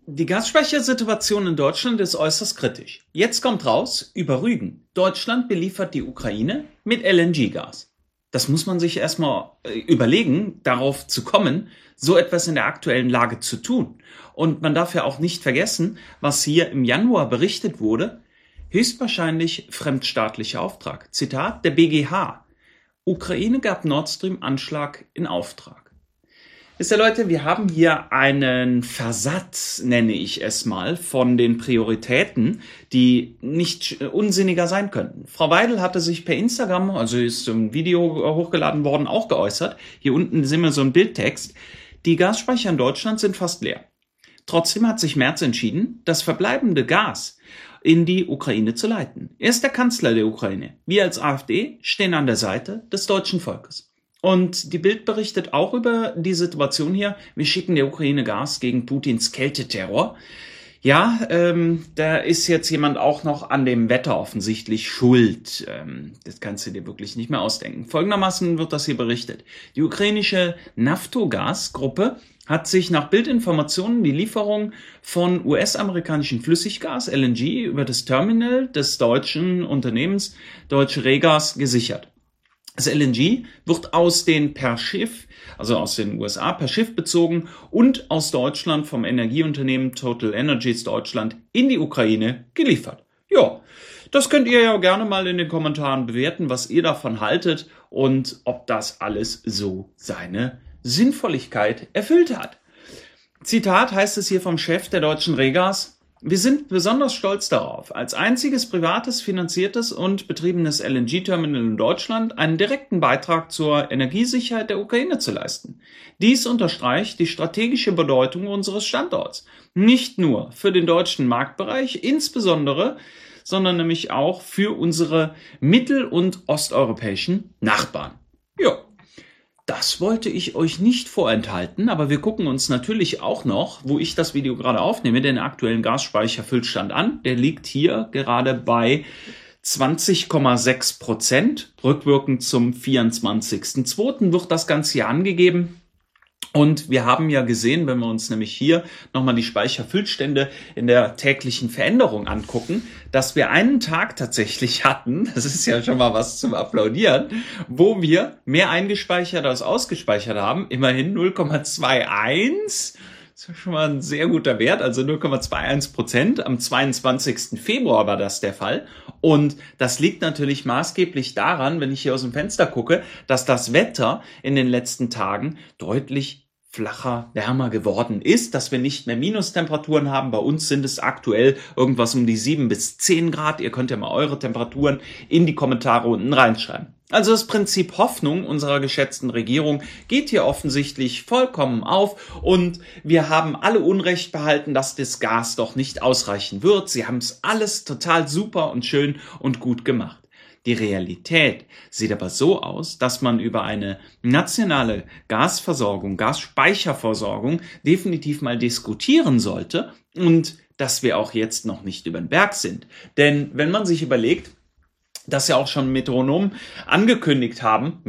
Die Gasspeichersituation in Deutschland ist äußerst kritisch. Jetzt kommt raus, über Rügen. Deutschland beliefert die Ukraine mit LNG-Gas. Das muss man sich erstmal überlegen, darauf zu kommen, so etwas in der aktuellen Lage zu tun. Und man darf ja auch nicht vergessen, was hier im Januar berichtet wurde, höchstwahrscheinlich fremdstaatlicher Auftrag. Zitat der BGH. Ukraine gab Nord Stream Anschlag in Auftrag. Wisst ihr Leute, wir haben hier einen Versatz, nenne ich es mal, von den Prioritäten, die nicht unsinniger sein könnten. Frau Weidel hatte sich per Instagram, also ist ein Video hochgeladen worden, auch geäußert. Hier unten sehen wir so einen Bildtext. Die Gasspeicher in Deutschland sind fast leer. Trotzdem hat sich Merz entschieden, das verbleibende Gas in die Ukraine zu leiten. Er ist der Kanzler der Ukraine. Wir als AfD stehen an der Seite des deutschen Volkes. Und die Bild berichtet auch über die Situation hier. Wir schicken der Ukraine Gas gegen Putins Kälteterror. Ja, da ist jetzt jemand auch noch an dem Wetter offensichtlich schuld. Das kannst du dir wirklich nicht mehr ausdenken. Folgendermaßen wird das hier berichtet. Die ukrainische Naftogaz-Gruppe hat sich nach Bildinformationen die Lieferung von US-amerikanischem Flüssiggas, LNG, über das Terminal des deutschen Unternehmens Deutsche Regas gesichert. Das LNG wird aus den USA per Schiff bezogen und aus Deutschland vom Energieunternehmen Total Energies Deutschland in die Ukraine geliefert. Ja, das könnt ihr ja gerne mal in den Kommentaren bewerten, was ihr davon haltet und ob das alles so seine Sinnvolligkeit erfüllt hat. Zitat heißt es hier vom Chef der Deutschen Regas: Wir sind besonders stolz darauf, als einziges privates, finanziertes und betriebenes LNG-Terminal in Deutschland einen direkten Beitrag zur Energiesicherheit der Ukraine zu leisten. Dies unterstreicht die strategische Bedeutung unseres Standorts. Nicht nur für den deutschen Marktbereich insbesondere, sondern nämlich auch für unsere mittel- und osteuropäischen Nachbarn. Ja. Das wollte ich euch nicht vorenthalten, aber wir gucken uns natürlich auch noch, wo ich das Video gerade aufnehme, den aktuellen Gasspeicherfüllstand an. Der liegt hier gerade bei 20,6%. Rückwirkend zum 24.02. wird das Ganze hier angegeben. Und wir haben ja gesehen, wenn wir uns nämlich hier nochmal die Speicherfüllstände in der täglichen Veränderung angucken, dass wir einen Tag tatsächlich hatten, das ist ja schon mal was zum Applaudieren, wo wir mehr eingespeichert als ausgespeichert haben, immerhin 0,21. Das ist schon mal ein sehr guter Wert, also 0,21%. Am 22. Februar war das der Fall. Und das liegt natürlich maßgeblich daran, wenn ich hier aus dem Fenster gucke, dass das Wetter in den letzten Tagen deutlich flacher, wärmer geworden ist, dass wir nicht mehr Minustemperaturen haben. Bei uns sind es aktuell irgendwas um die 7 bis 10 Grad. Ihr könnt ja mal eure Temperaturen in die Kommentare unten reinschreiben. Also das Prinzip Hoffnung unserer geschätzten Regierung geht hier offensichtlich vollkommen auf und wir haben alle Unrecht behalten, dass das Gas doch nicht ausreichen wird. Sie haben es alles total super und schön und gut gemacht. Die Realität sieht aber so aus, dass man über eine nationale Gasversorgung, Gasspeicherversorgung definitiv mal diskutieren sollte und dass wir auch jetzt noch nicht über den Berg sind. Denn wenn man sich überlegt, dass ja auch schon Meteorologen angekündigt haben,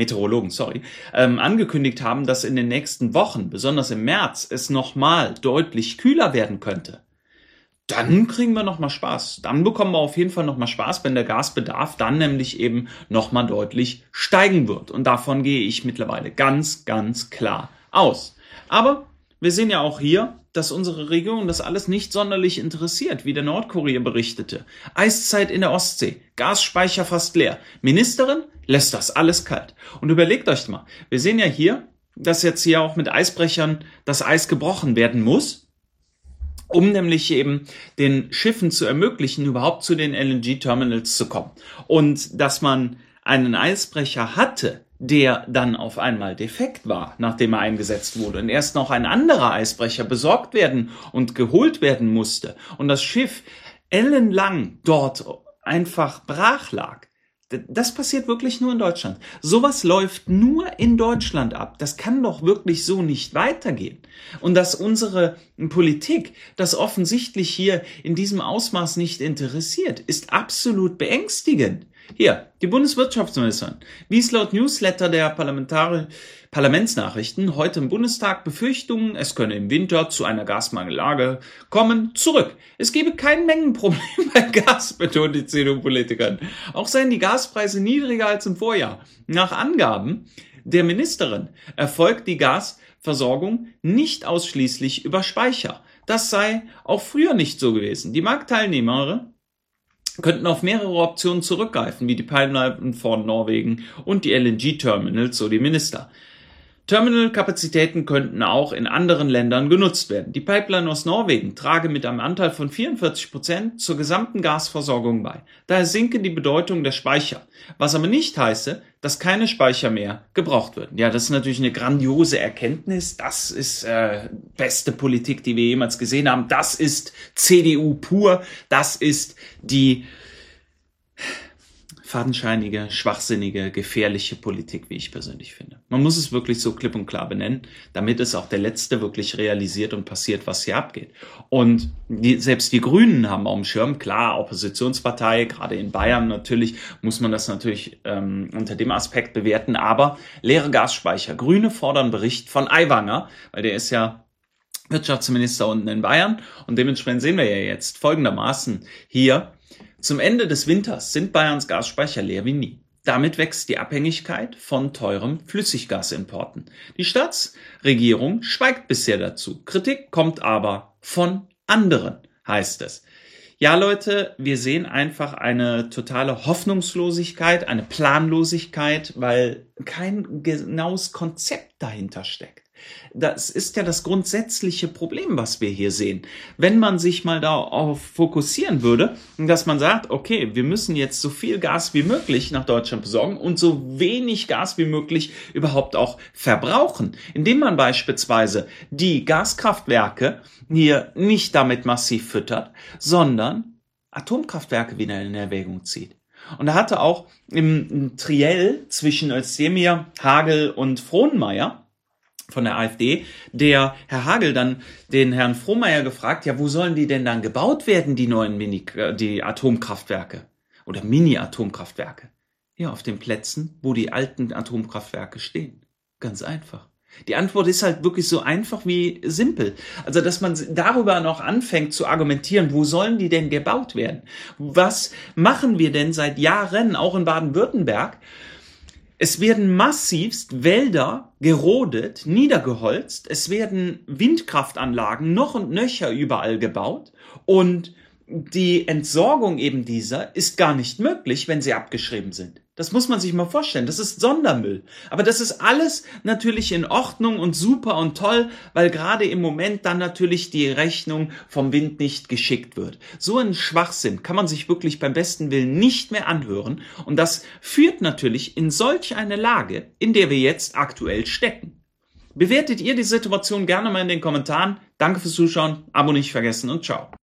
dass in den nächsten Wochen, besonders im März, es nochmal deutlich kühler werden könnte, dann kriegen wir nochmal Spaß. Dann bekommen wir auf jeden Fall nochmal Spaß, wenn der Gasbedarf dann nämlich eben nochmal deutlich steigen wird. Und davon gehe ich mittlerweile ganz, ganz klar aus. Aber wir sehen ja auch hier, dass unsere Regierung das alles nicht sonderlich interessiert, wie der Nordkurier berichtete. Eiszeit in der Ostsee, Gasspeicher fast leer. Ministerin lässt das alles kalt. Und überlegt euch mal, wir sehen ja hier, dass jetzt hier auch mit Eisbrechern das Eis gebrochen werden muss, um nämlich eben den Schiffen zu ermöglichen, überhaupt zu den LNG-Terminals zu kommen. Und dass man einen Eisbrecher hatte, der dann auf einmal defekt war, nachdem er eingesetzt wurde, und erst noch ein anderer Eisbrecher besorgt werden und geholt werden musste und das Schiff ellenlang dort einfach brach lag. Das passiert wirklich nur in Deutschland. Sowas läuft nur in Deutschland ab. Das kann doch wirklich so nicht weitergehen. Und dass unsere Politik das offensichtlich hier in diesem Ausmaß nicht interessiert, ist absolut beängstigend. Hier, die Bundeswirtschaftsministerin wies laut Newsletter der Parlamentsnachrichten heute im Bundestag: Befürchtungen, es könne im Winter zu einer Gasmangellage kommen, zurück. Es gebe kein Mengenproblem bei Gas, betont die CDU-Politikerin. Auch seien die Gaspreise niedriger als im Vorjahr. Nach Angaben der Ministerin erfolgt die Gasversorgung nicht ausschließlich über Speicher. Das sei auch früher nicht so gewesen. Die Marktteilnehmer könnten auf mehrere Optionen zurückgreifen, wie die Pipeline von Norwegen und die LNG-Terminals, so die Minister. Terminalkapazitäten könnten auch in anderen Ländern genutzt werden. Die Pipeline aus Norwegen trage mit einem Anteil von 44% zur gesamten Gasversorgung bei. Daher sinke die Bedeutung der Speicher, was aber nicht heiße, dass keine Speicher mehr gebraucht würden. Ja, das ist natürlich eine grandiose Erkenntnis. Das ist beste Politik, die wir jemals gesehen haben. Das ist CDU pur. Das ist die fadenscheinige, schwachsinnige, gefährliche Politik, wie ich persönlich finde. Man muss es wirklich so klipp und klar benennen, damit es auch der Letzte wirklich realisiert und passiert, was hier abgeht. Und selbst die Grünen haben auf dem Schirm, klar, Oppositionspartei, gerade in Bayern natürlich, muss man das natürlich unter dem Aspekt bewerten, aber leere Gasspeicher. Grüne fordern Bericht von Aiwanger, weil der ist ja Wirtschaftsminister unten in Bayern und dementsprechend sehen wir ja jetzt folgendermaßen hier: Zum Ende des Winters sind Bayerns Gasspeicher leer wie nie. Damit wächst die Abhängigkeit von teurem Flüssiggasimporten. Die Staatsregierung schweigt bisher dazu. Kritik kommt aber von anderen, heißt es. Ja, Leute, wir sehen einfach eine totale Hoffnungslosigkeit, eine Planlosigkeit, weil kein genaues Konzept dahinter steckt. Das ist ja das grundsätzliche Problem, was wir hier sehen. Wenn man sich mal darauf fokussieren würde, dass man sagt, okay, wir müssen jetzt so viel Gas wie möglich nach Deutschland besorgen und so wenig Gas wie möglich überhaupt auch verbrauchen, indem man beispielsweise die Gaskraftwerke hier nicht damit massiv füttert, sondern Atomkraftwerke wieder in Erwägung zieht. Und da hatte auch im Triell zwischen Özdemir, Hagel und Frohnmeier von der AfD, der Herr Hagel dann den Herrn Frohnmeier gefragt, ja, wo sollen die denn dann gebaut werden, die neuen die Atomkraftwerke oder Mini-Atomkraftwerke? Ja, auf den Plätzen, wo die alten Atomkraftwerke stehen. Ganz einfach. Die Antwort ist halt wirklich so einfach wie simpel. Also, dass man darüber noch anfängt zu argumentieren, wo sollen die denn gebaut werden? Was machen wir denn seit Jahren, auch in Baden-Württemberg? Es werden massivst Wälder gerodet, niedergeholzt, es werden Windkraftanlagen noch und nöcher überall gebaut und die Entsorgung eben dieser ist gar nicht möglich, wenn sie abgeschrieben sind. Das muss man sich mal vorstellen. Das ist Sondermüll. Aber das ist alles natürlich in Ordnung und super und toll, weil gerade im Moment dann natürlich die Rechnung vom Wind nicht geschickt wird. So ein Schwachsinn kann man sich wirklich beim besten Willen nicht mehr anhören. Und das führt natürlich in solch eine Lage, in der wir jetzt aktuell stecken. Bewertet ihr die Situation gerne mal in den Kommentaren. Danke fürs Zuschauen, Abo nicht vergessen und ciao.